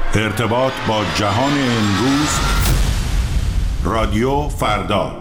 ارتباط با جهان امروز، رادیو فردا.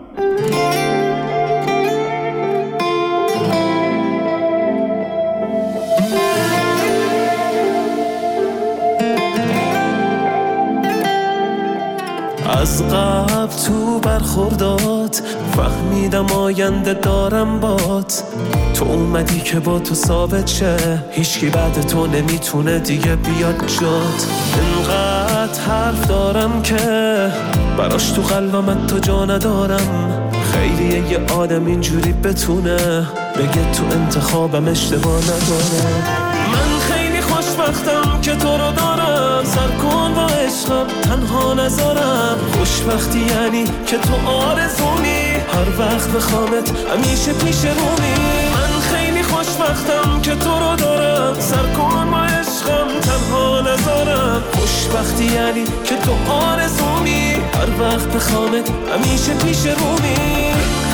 از قبل تو برخوردات فهمیدم آینده دارم بات. تو اومدی که با تو ثابت شه، هیچکی بعد تو نمیتونه دیگه بیاد جات. انقدر حرف دارم که براش تو قلبم تو جا ندارم. خیلیه یه آدم اینجوری بتونه بگه تو انتخابم اشتباه نداره. من خیلی خوشبختم که تو رو دارم، سر کن با عشقم تنها نذارم. خوشبختی یعنی که تو آرزومی، هر وقت بخوامت همیشه پیش رومی. من خیلی خوشبختم که تو رو دارم، سر کن با عشقم تنها نذارم. خوشبختی یعنی که تو آرزومی، هر وقت بخوامت همیشه پیش رومی.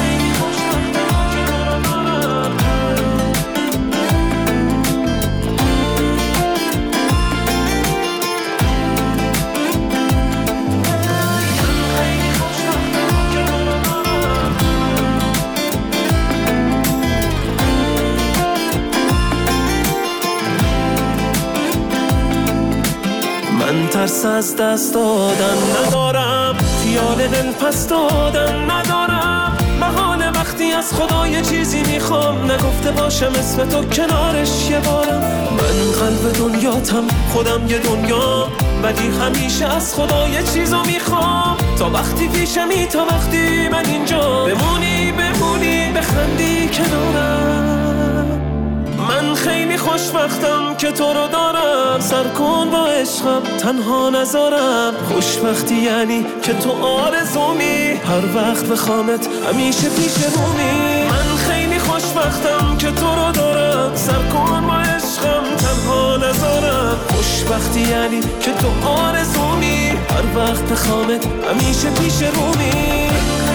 من ترس از دست دادن ندارم، خیال دل پس دادن ندارم. محاله وقتی از خدا یه چیزی میخوام، نگفته باشم اسم تو کنارش یه بارم. من قلب دنیاتم، خودم یه دنیا، ولی همیشه از خدا یه چیزو میخوام. تا وقتی پیشمی، تا وقتی من اینجا، بمونی بخندی کنارم. من خیلی خوشبختم که تو رو دارم، سر کن با عشقم تنها نذارم. خوشبختی یعنی که تو آرزومی، هر وقت بخوامت همیشه پیش رومی. من خیلی خوشبختم که تو رو دارم، سر کن با عشقم تنها نذارم. خوشبختی یعنی که تو آرزومی، هر وقت بخوامت همیشه پیش رومی.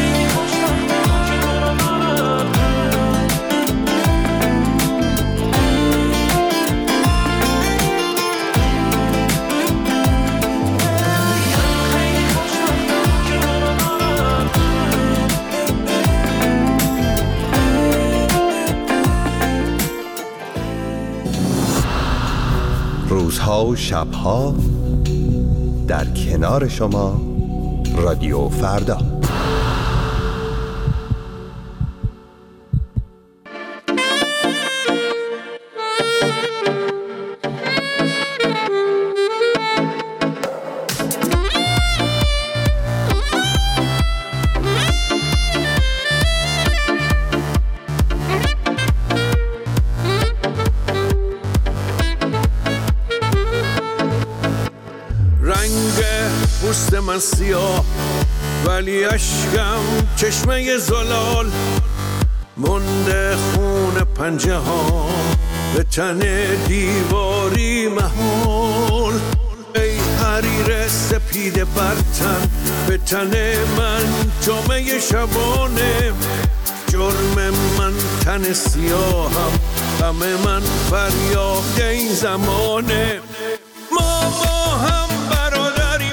روزها و شبها در کنار شما، رادیو فردا. من سیاه ولی اشکم چشمه زلال، مونده خون پنجه ها به تن دیواری محول. ای حریر سپید برتن به تن من جامعه شبانه. جرم من تن سیاهم، غم من فریاد این زمانه. ما با هم برادریم،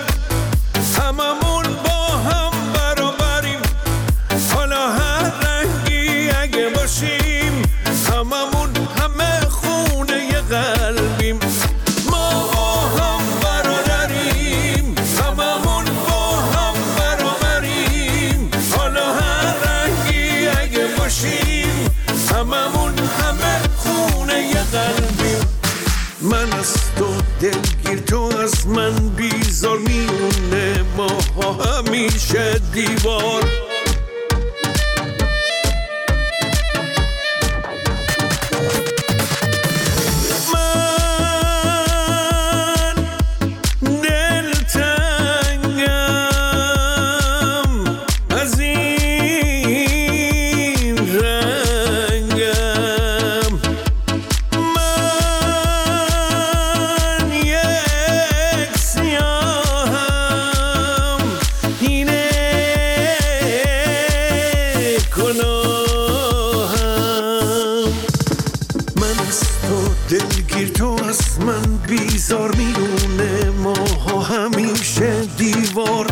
هممون با هم برابریم. حالا هر رنگی اگه باشیم، هممون همه خونه ی قلبیم. ما با هم برادریم، هممون با هم برابریم. حالا هر رنگی اگه باشیم، هممون همه خونه ی قلبیم. من از تو دلگیر، تو از من بیزار، میونه ما همیشه دیوار. اینه بیزار میدونه ماها همیشه دیوار.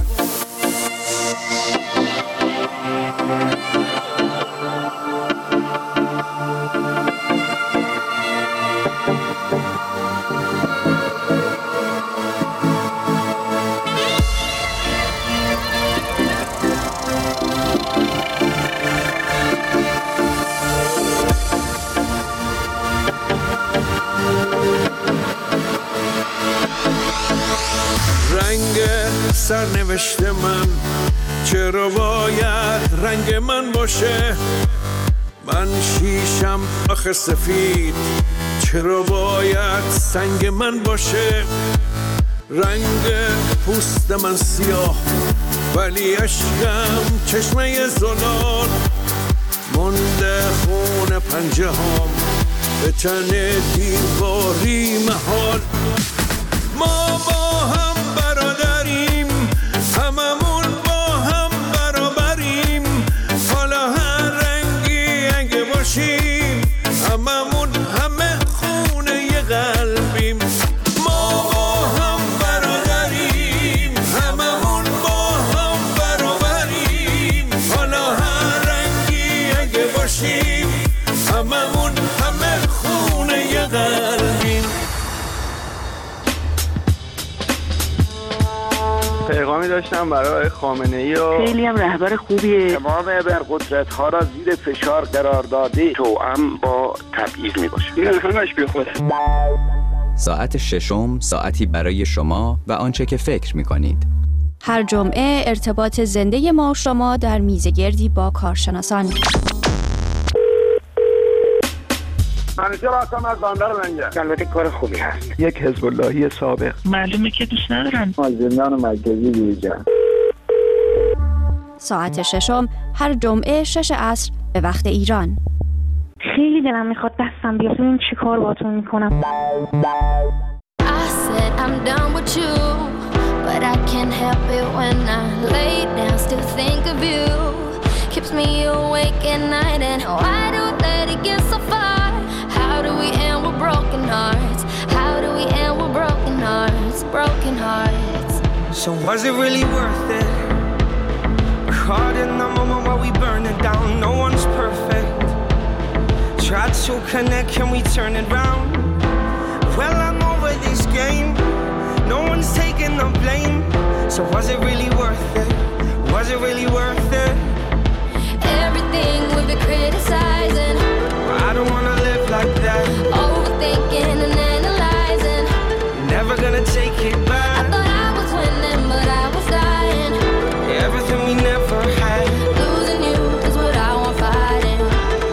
سرنوشت من چرا باید رنگ من باشه؟ من شیشم آخه سفید چرا باید سنگ من باشه؟ رنگ پوست من سیاه ولی عشقم چشمه زلال. مونده خون پنجه هام به تن دیواری محال. ما با هم برادریم، هممون با هم برابریم. حالا هر رنگی اگه باشیم هممون همه خونه ی قلبیم. ما با هم برادریم، هممون با هم برابریم. حالا هر رنگی اگه باشیم هممون همه خونه ی قلبیم. پیغامی داشتم برای خامنه‌ای و خیلی هم رهبر خوبیه. تمام ابرقدرت‌ها را زیر فشار قرار داده توأم با تبعیض میباشه. این همش بی خوده. ساعت ششم ساعتی برای شما و آنچه که فکر می‌کنید. هر جمعه ارتباط زنده ما و شما در میزگردی با کارشناسان. منیجر آسام از باندار منجه. البته کار خوبی هست. یک حزب اللهی سابق. معلومه که دوست ندارن. زندان مرکزی دیجان. ساعت ششم هر جمعه 6 عصر به وقت ایران. خیلی دلم میخواد دستم بیاد ببینم چی کار باتون میکنم. I said I'm done with you, but I can't help it when I lay down still think of you. Keeps me awake at night and why do we let it get so far? How do we end with broken hearts? How do we end with broken hearts? Broken hearts. So was it really worth it? Caught in the moment while we burn it down. No one's perfect. Tried to connect, can we turn it round? Well, I'm over this game. No one's taking the blame. So was it really worth it? Was it really worth it? Everything we've been criticizing. I don't wanna live like that. Overthinking and analyzing. Never gonna take it back. I thought I was winning, but I was dying. Everything we never had. Losing you is what I want fighting.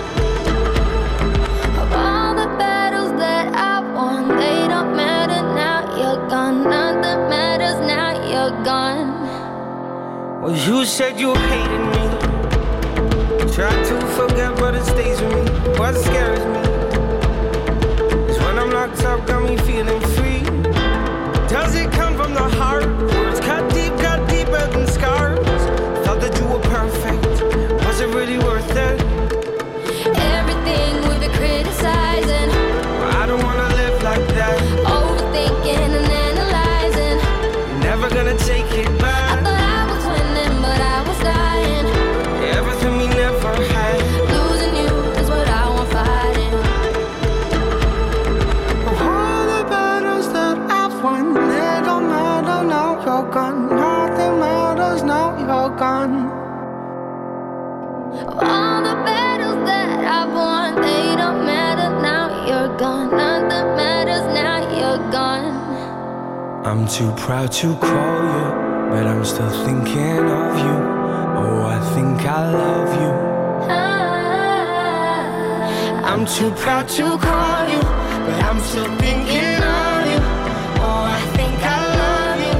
Of all the battles that I won, they don't matter now you're gone. Nothing matters now you're gone. Well, you said you hated me. Try to forget, but it stays with me. What scares me is when I'm locked up, got me feeling free. Does it come from the heart? Words cut deeper than scars. Thought that you were perfect. Was it really worth it? Everything we've been criticizing. I don't wanna live like that. Overthinking and analyzing. Never gonna take it back. I thought I was winning, but I was dying. Everything we never had. Losing you is what I want fighting. All the battles that I've won, they don't matter now you're gone. Nothing matters now you're gone. All the battles that I've won, they don't matter now you're gone. Nothing matters now you're gone. I'm too proud to call you, but I'm still thinking of you. Oh, I think I love you. I'm too proud to call you, but I'm still thinking of you. Oh, I think I love you.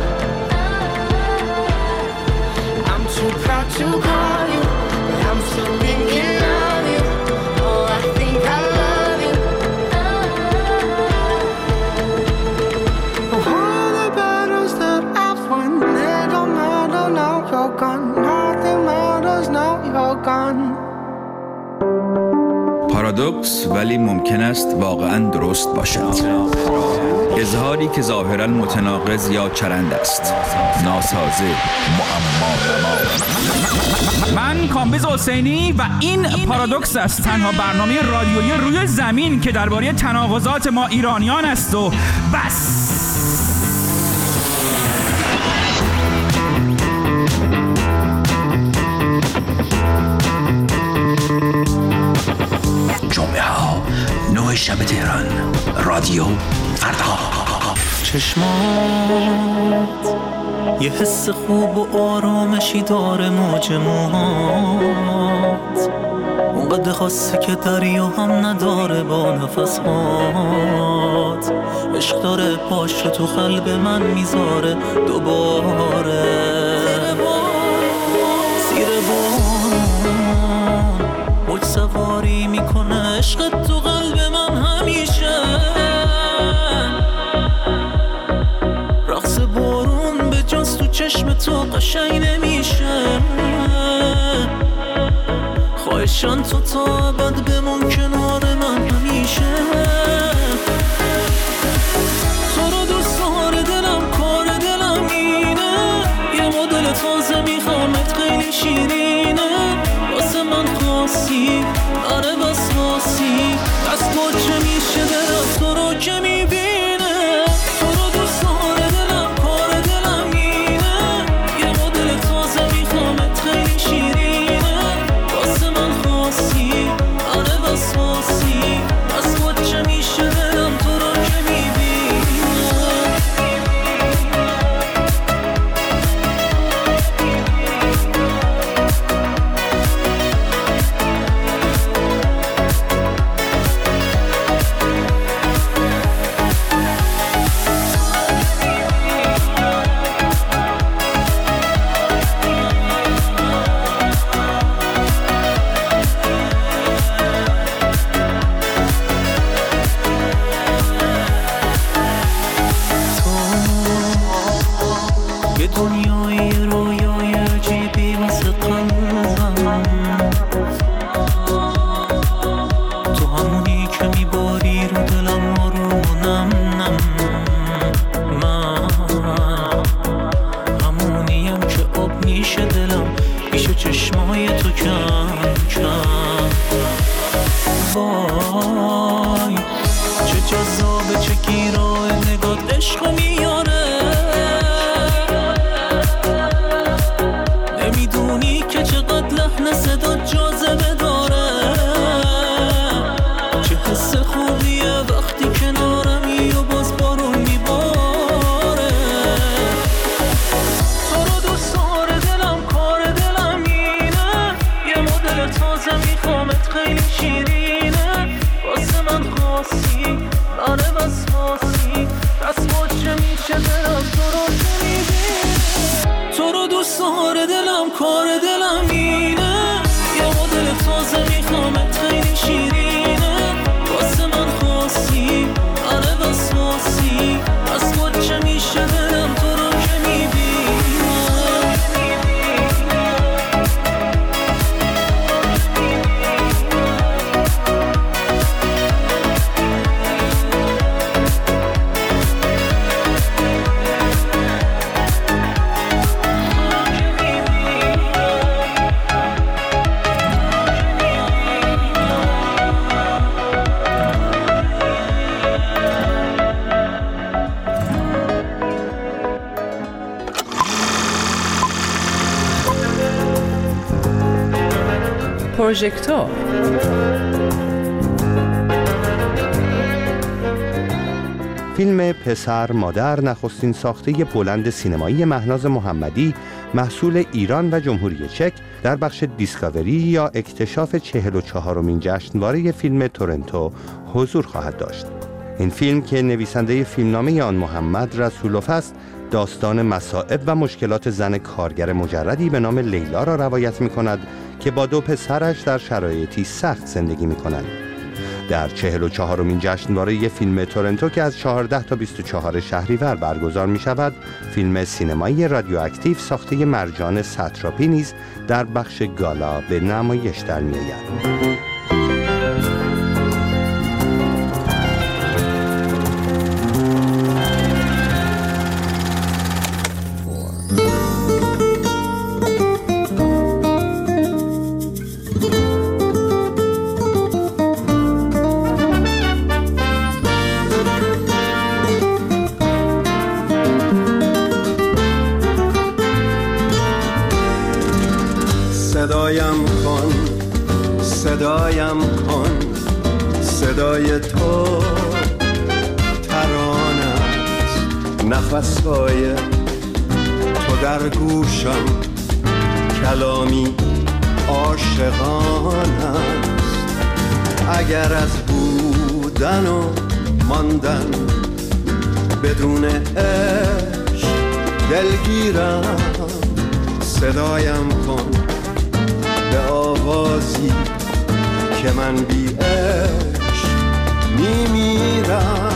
I'm too proud to call you, but I'm still thinking of you. Oh, I think I love you. All the battles that I've won, they don't matter now you're gone. Nothing matters now you're gone. پارادوکس ولی ممکن است واقعاً درست باشد. اظهاری که ظاهراً متناقض یا چرند است، ناسازه، معما. من کامبیز حسینی و این پارادوکس است، تنها برنامه رادیویی روی زمین که درباره تناقضات ما ایرانیان است و بس. جمعه ها 9 شب تهران، رادیو فردا. چشمات یه حس خوب و آرامشی داره، موج موهات اونقدر خاصه که دریا هم نداره با نفسات. عشق داره پاش تو قلب من میذاره دوباره. زیر بارون موج سواری میکنه عشق تو قلب من همیشه. رقص بارون به جز تو چشم تو قشنگ نمیشه. خواهشان تو تا ابد بمون کنار من همیشه. تو رو دوست داره دلم، کار دلم اینه. یه مدل تازه میخوامت خیلی شیرینه. واسه من خاصی، آره بس خاصی. از تو چه میشه دلم تو رو که میبینه. تو رو دوست داره دلم، کار دلم اینه. یه مدل تازه میخوامت خیلی شیرینه. واسه من خاصی، آره بس خاصی. از تو چه میشه دلم تو رو که پروژکتور. فیلم پسر مادر نخستین ساخته بلند سینمایی مهناز محمدی محصول ایران و جمهوری چک در بخش دیسکاوری یا اکتشاف 44مین جشنواره فیلم تورنتو حضور خواهد داشت. این فیلم که نویسنده فیلمنامه آن محمد رسولوف است، داستان مصائب و مشکلات زن کارگر مجردی به نام لیلا را روایت می کند که با دو پسرش در شرایطی سخت زندگی می کنند. در 44مین جشنواره فیلم تورنتو که از 14 تا 24 شهریور برگزار می شود، فیلم سینمایی رادیواکتیو ساخته مرجان ستراپی نیز در بخش گالا به نمایش در می آید. صدایم کن، صدایم کن، صدای تو ترانه است، نفسهای تو در گوشم کلامی عاشقانه است. اگر از بودن و ماندن بدون عشق دلگیرم، صدایم کن به آوازی که من بی عشق میمیرم.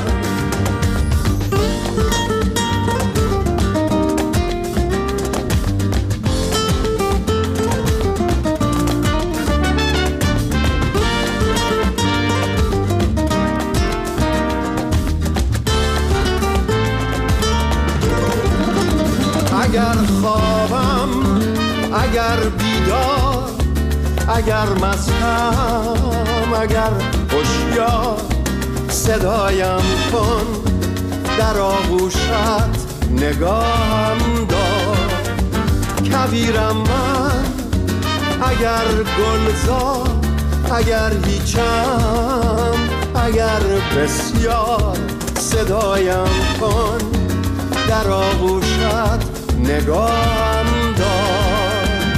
اگر خوابم، اگر بیدار، اگر مستم، اگر هوشیار، صدایم کن در آغوشت نگاهم دار. کبیرم من اگر گلزار، اگر هیچم، اگر بسیار، صدایم کن در آغوشت نگاهم دار.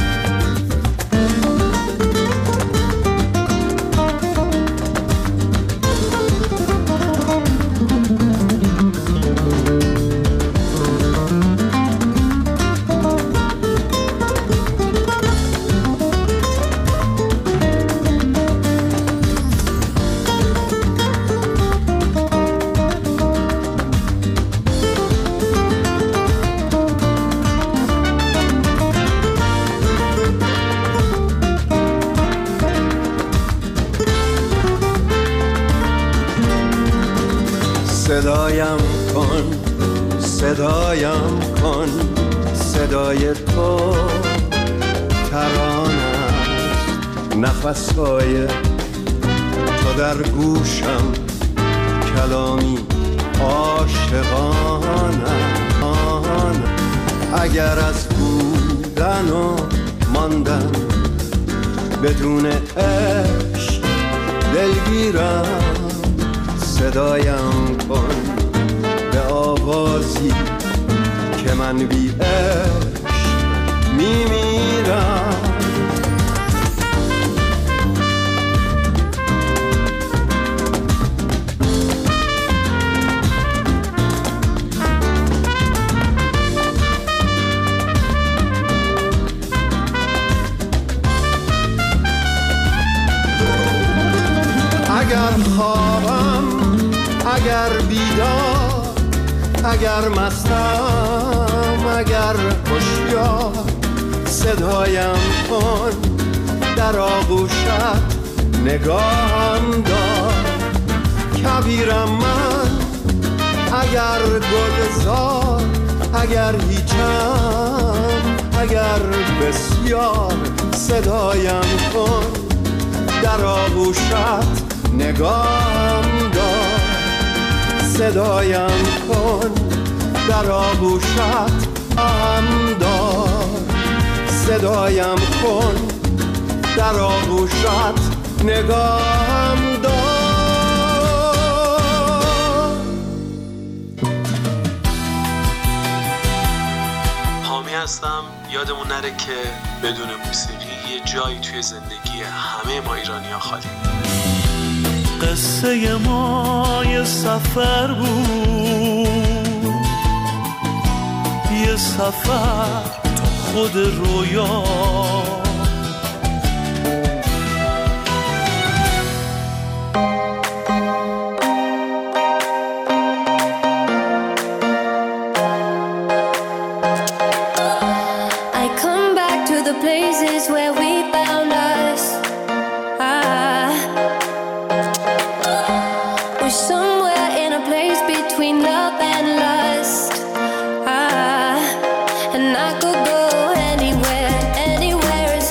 صدایم کن، صدایم کن، صدای تو ترانه است، نفسهای تو در گوشم کلامی عاشقانه. اگر از بودن و ماندن بدون عشق دلگیرم، صدایم کن به آوازی که من بی عشق میمیرم. اگر خوابم، اگر بیدار، اگر مستم، اگر هوشیار، صدایم کن در آغوشت نگاهم دار. کبیرم من اگر گلزار، اگر هیچم، اگر بسیار، صدایم کن در آغوشت نگاهم دار. صدایم کن در آغوشت هم دار. صدایم کن در آغوشت نگاهم دار. حامی هستم. یادمون نره که بدون موسیقی یه جایی توی زندگی همه ما ایرانی‌ها خالی. قصه ما یه سفر بود، یه سفر تو خود رویا. I come back to the places where we found us. We're somewhere in a place between love and lust. And I could go anywhere, anywhere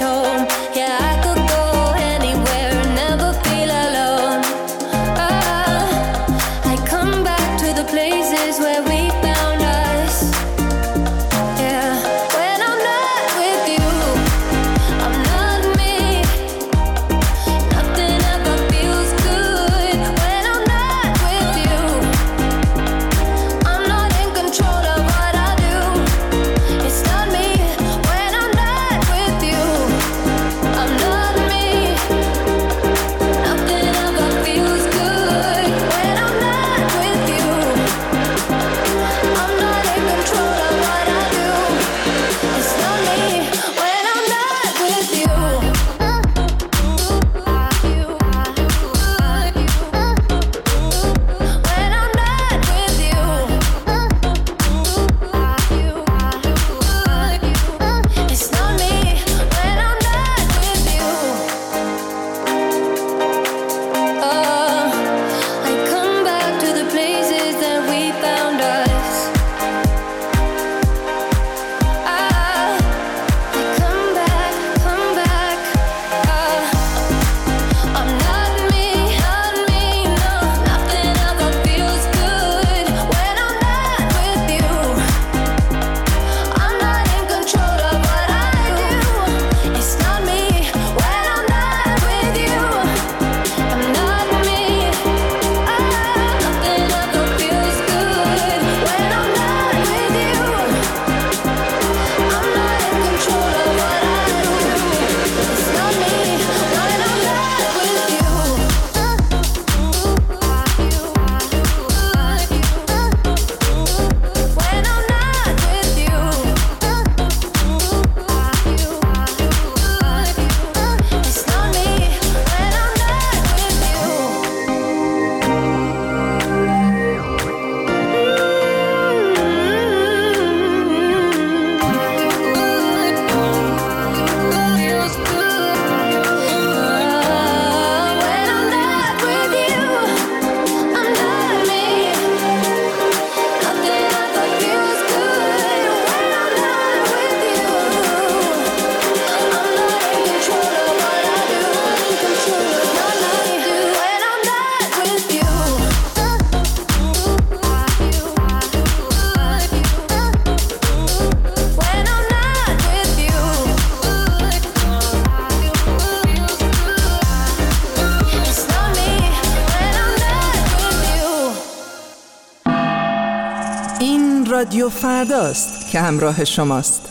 رادیو فرداست که همراه شماست.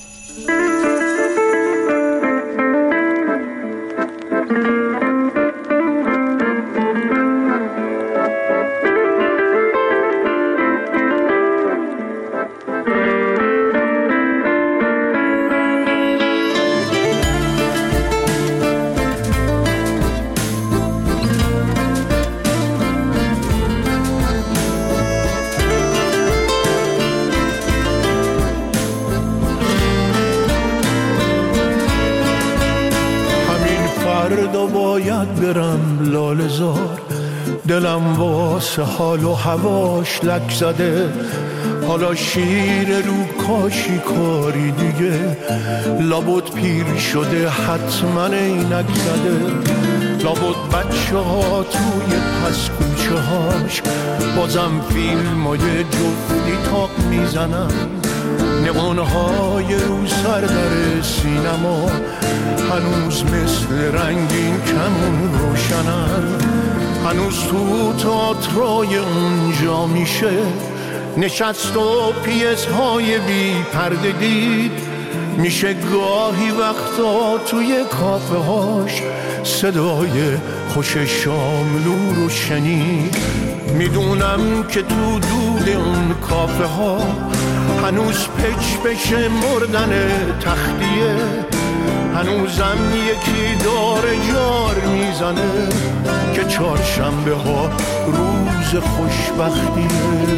باید برم لاله زار، دلم واسه حال و هواش لک زده. حالا شیر رو کاشی کاری دیگه، لابد پیر شده حتما اینک زده. لابد بچه ها توی پس کوچه هاش بازم فیلم های جفتی تاق میزنن. نقانهای رو سر در سینما هنوز مثل رنگین کمون روشنن. هنوز تو تئاترای اونجا میشه نشست و پیس های بی پرده دید. میشه گاهی وقتا توی کافه هاش صدای خوش شاملو رو شنید. میدونم که تو دود اون کافه ها هنوز پچ بشه مردن تختیه. هنوزم یکی داره جار میزنه که چهارشنبه ها روز خوشبختیه.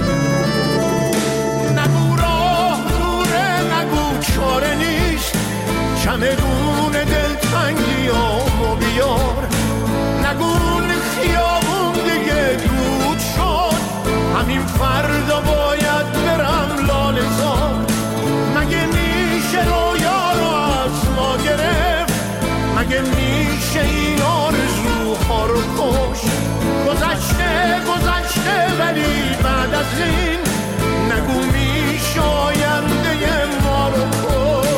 نگو راه دوره، نگو چاره نیست، چمدون دلتنگیامو بیار. نگو خیابون دیگه دود شد، همین فردا باید برم لاله زار. مگه میشه رویا رو از ما گرفت؟ مگه میشه این آرزوها رو کش؟ گذشته ولی بعد از این نگو میشه آینده ما رو کش.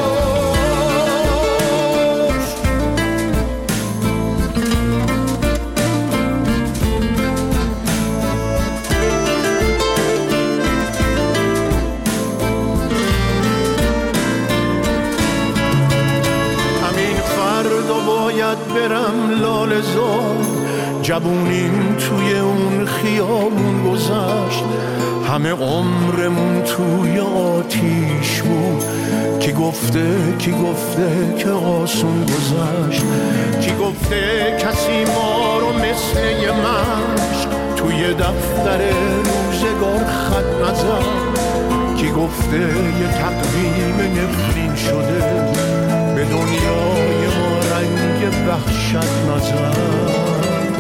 باید برم لاله زار. جوونیم توی اون خیابون گذشت، همه عمرمون توی آتیش بود. کی گفته که آسون گذشت؟ کی گفته کسی ما رو مثل یه مشت توی دفتر روزگار خط نزد؟ کی گفته یه تقویم نفرین شده به دنیای ما رنگ وحشت نزد؟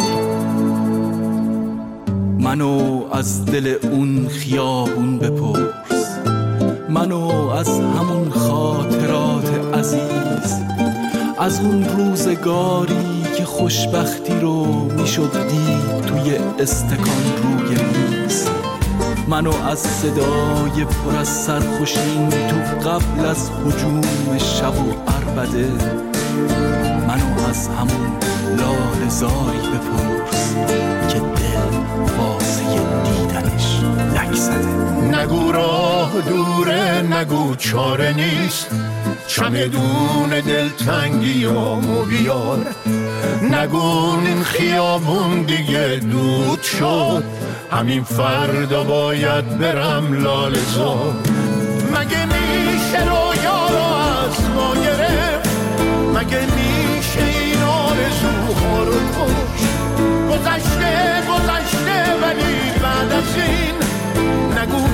منو از دل اون خیابون بپرس، منو از همون خاطرات عزیز، از اون روزگاری که خوشبختی رو میشد دید توی استکان روی میز. منو از صدای پر از سرخوشین تو قبل از هجوم شب و عربده، منو از همون لاله زاری بپرس که دل واسه دیدنش لک زده. نگو راه دوره، نگو چاره نیست، چمدون دلتنگیامو بیار. نگو این خیابون دیگه دود شد، همین فردا باید برم لاله زار. مگه میشه رویا رو از ما گرفت؟ مگه میشه این آرزوها رو کشت؟ گذشته ولی بعد از این نگو